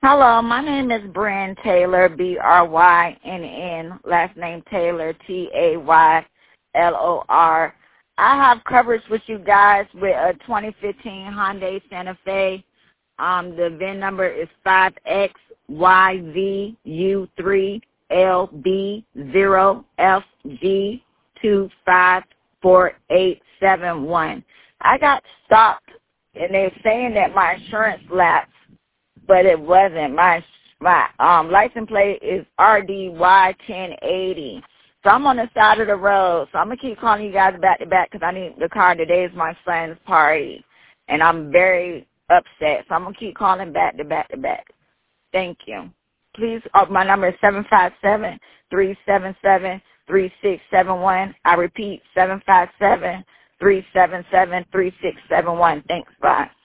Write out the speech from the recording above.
Hello, my name is Bryn Taylor, Brynn, last name Taylor, Taylor. I have coverage with you guys with a 2015 Hyundai Santa Fe. The VIN number is 5XYVU3LB0FG254871. I got stopped, and they're saying that my insurance lapsed, but it wasn't. My license plate is RDY1080. So I'm on the side of the road. So I'm going to keep calling you guys back to back because I need the car. Today is my son's party, and I'm very upset. So I'm going to keep calling back to back to back. Thank you. Please, my number is 757-377-3671. I repeat, 757-377-3671. Thanks. Bye.